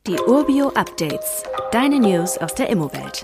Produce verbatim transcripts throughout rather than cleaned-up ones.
Die Urbio Updates. Deine News aus der Immowelt.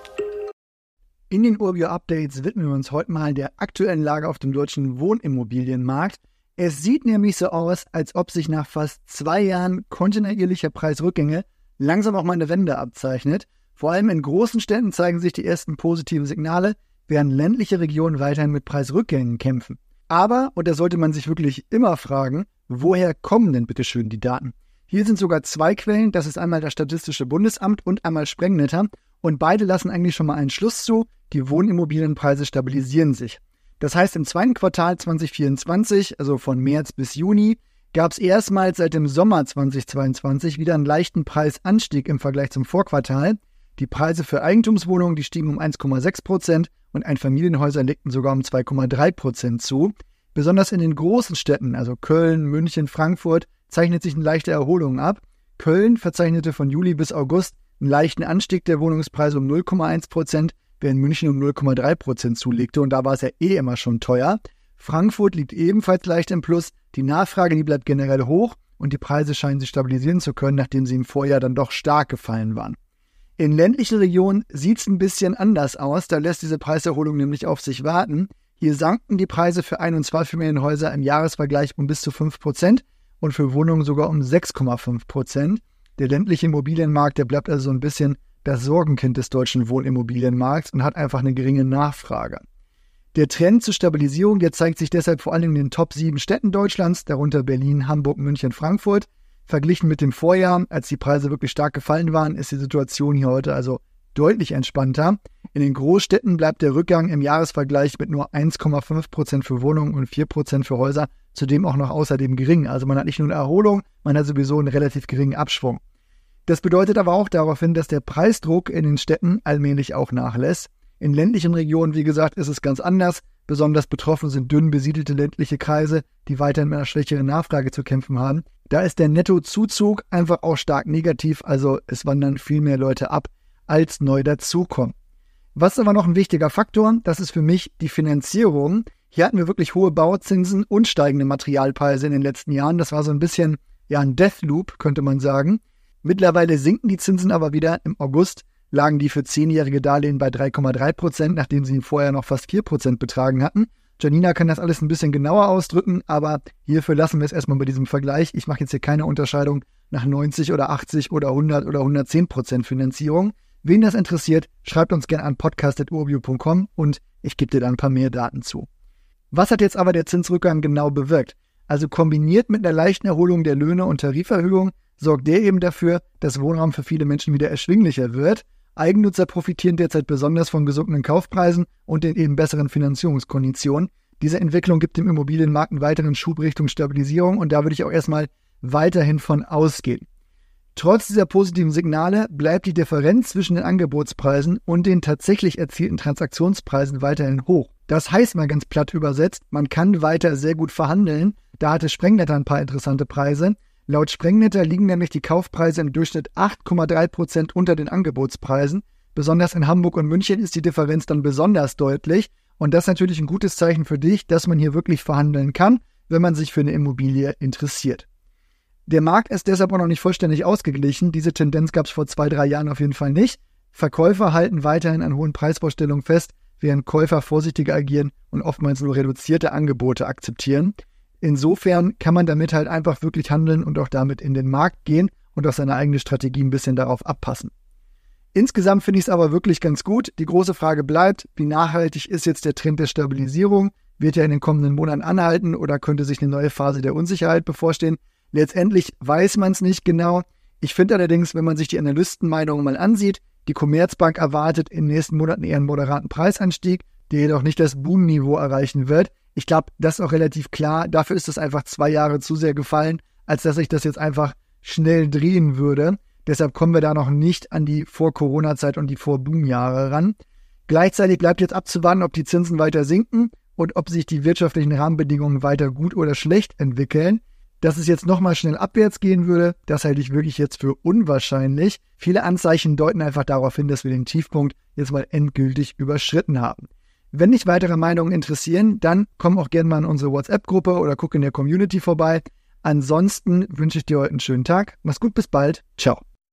In den Urbio Updates widmen wir uns heute mal der aktuellen Lage auf dem deutschen Wohnimmobilienmarkt. Es sieht nämlich so aus, als ob sich nach fast zwei Jahren kontinuierlicher Preisrückgänge langsam auch mal eine Wende abzeichnet. Vor allem in großen Städten zeigen sich die ersten positiven Signale, während ländliche Regionen weiterhin mit Preisrückgängen kämpfen. Aber, und da sollte man sich wirklich immer fragen, woher kommen denn bitte schön die Daten? Hier sind sogar zwei Quellen, das ist einmal das Statistische Bundesamt und einmal Sprengnetter, und beide lassen eigentlich schon mal einen Schluss zu, die Wohnimmobilienpreise stabilisieren sich. Das heißt, im zweiten Quartal zwanzig vierundzwanzig, also von März bis Juni, gab es erstmals seit dem Sommer zwanzig zweiundzwanzig wieder einen leichten Preisanstieg im Vergleich zum Vorquartal. Die Preise für Eigentumswohnungen, die stiegen um eins Komma sechs Prozent und Einfamilienhäuser legten sogar um zwei Komma drei Prozent zu. Besonders in den großen Städten, also Köln, München, Frankfurt, zeichnet sich eine leichte Erholung ab. Köln verzeichnete von Juli bis August einen leichten Anstieg der Wohnungspreise um null Komma eins Prozent, während München um null Komma drei Prozent zulegte, und da war es ja eh immer schon teuer. Frankfurt liegt ebenfalls leicht im Plus, die Nachfrage, die bleibt generell hoch und die Preise scheinen sich stabilisieren zu können, nachdem sie im Vorjahr dann doch stark gefallen waren. In ländlichen Regionen sieht es ein bisschen anders aus, da lässt diese Preiserholung nämlich auf sich warten. Hier sanken die Preise für Ein- und Zweifamilienhäuser im Jahresvergleich um bis zu fünf Prozent und für Wohnungen sogar um sechs Komma fünf Prozent. Der ländliche Immobilienmarkt, der bleibt also so ein bisschen das Sorgenkind des deutschen Wohnimmobilienmarkts und hat einfach eine geringe Nachfrage. Der Trend zur Stabilisierung, der zeigt sich deshalb vor allem in den Top sieben Städten Deutschlands, darunter Berlin, Hamburg, München, Frankfurt. Verglichen mit dem Vorjahr, als die Preise wirklich stark gefallen waren, ist die Situation hier heute also deutlich entspannter. In den Großstädten bleibt der Rückgang im Jahresvergleich mit nur eins Komma fünf Prozent für Wohnungen und vier Prozent für Häuser zudem auch noch außerdem gering. Also man hat nicht nur eine Erholung, man hat sowieso einen relativ geringen Abschwung. Das bedeutet aber auch daraufhin, dass der Preisdruck in den Städten allmählich auch nachlässt. In ländlichen Regionen, wie gesagt, ist es ganz anders. Besonders betroffen sind dünn besiedelte ländliche Kreise, die weiterhin mit einer schwächeren Nachfrage zu kämpfen haben. Da ist der Nettozuzug einfach auch stark negativ, also es wandern viel mehr Leute ab, als neu dazukommen. Was ist aber noch ein wichtiger Faktor? Das ist für mich die Finanzierung. Hier hatten wir wirklich hohe Bauzinsen und steigende Materialpreise in den letzten Jahren. Das war so ein bisschen ja ein Deathloop, könnte man sagen. Mittlerweile sinken die Zinsen aber wieder. Im August lagen die für zehnjährige Darlehen bei drei Komma drei Prozent, nachdem sie vorher noch fast vier Prozent betragen hatten. Janina kann das alles ein bisschen genauer ausdrücken, aber hierfür lassen wir es erstmal bei diesem Vergleich. Ich mache jetzt hier keine Unterscheidung nach neunzig oder achtzig oder hundert oder hundertzehn Prozent Finanzierung. Wen das interessiert, schreibt uns gerne an podcast at urbio punkt com und ich gebe dir dann ein paar mehr Daten zu. Was hat jetzt aber der Zinsrückgang genau bewirkt? Also kombiniert mit einer leichten Erholung der Löhne und Tariferhöhung sorgt der eben dafür, dass Wohnraum für viele Menschen wieder erschwinglicher wird. Eigennutzer profitieren derzeit besonders von gesunkenen Kaufpreisen und den eben besseren Finanzierungskonditionen. Diese Entwicklung gibt dem Immobilienmarkt einen weiteren Schub Richtung Stabilisierung und da würde ich auch erstmal weiterhin von ausgehen. Trotz dieser positiven Signale bleibt die Differenz zwischen den Angebotspreisen und den tatsächlich erzielten Transaktionspreisen weiterhin hoch. Das heißt mal ganz platt übersetzt, man kann weiter sehr gut verhandeln. Da hatte Sprengnetter ein paar interessante Preise. Laut Sprengnetter liegen nämlich die Kaufpreise im Durchschnitt acht Komma drei Prozent unter den Angebotspreisen. Besonders in Hamburg und München ist die Differenz dann besonders deutlich. Und das ist natürlich ein gutes Zeichen für dich, dass man hier wirklich verhandeln kann, wenn man sich für eine Immobilie interessiert. Der Markt ist deshalb auch noch nicht vollständig ausgeglichen. Diese Tendenz gab es vor zwei, drei Jahren auf jeden Fall nicht. Verkäufer halten weiterhin an hohen Preisvorstellungen fest, während Käufer vorsichtiger agieren und oftmals nur reduzierte Angebote akzeptieren. Insofern kann man damit halt einfach wirklich handeln und auch damit in den Markt gehen und auch seine eigene Strategie ein bisschen darauf abpassen. Insgesamt finde ich es aber wirklich ganz gut. Die große Frage bleibt, wie nachhaltig ist jetzt der Trend der Stabilisierung? Wird er in den kommenden Monaten anhalten oder könnte sich eine neue Phase der Unsicherheit bevorstehen? Letztendlich weiß man es nicht genau. Ich finde allerdings, wenn man sich die Analystenmeinungen mal ansieht, die Commerzbank erwartet in den nächsten Monaten eher einen moderaten Preisanstieg, der jedoch nicht das Boomniveau erreichen wird. Ich glaube, das ist auch relativ klar. Dafür ist es einfach zwei Jahre zu sehr gefallen, als dass ich das jetzt einfach schnell drehen würde. Deshalb kommen wir da noch nicht an die Vor-Corona-Zeit und die Vor-Boom-Jahre ran. Gleichzeitig bleibt jetzt abzuwarten, ob die Zinsen weiter sinken und ob sich die wirtschaftlichen Rahmenbedingungen weiter gut oder schlecht entwickeln. Dass es jetzt nochmal schnell abwärts gehen würde, das halte ich wirklich jetzt für unwahrscheinlich. Viele Anzeichen deuten einfach darauf hin, dass wir den Tiefpunkt jetzt mal endgültig überschritten haben. Wenn dich weitere Meinungen interessieren, dann komm auch gerne mal in unsere WhatsApp-Gruppe oder guck in der Community vorbei. Ansonsten wünsche ich dir heute einen schönen Tag. Mach's gut, bis bald. Ciao.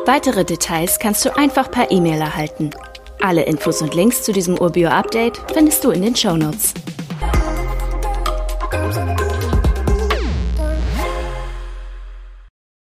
Weitere Details kannst du einfach per E-Mail erhalten. Alle Infos und Links zu diesem Urbio-Update findest du in den Shownotes.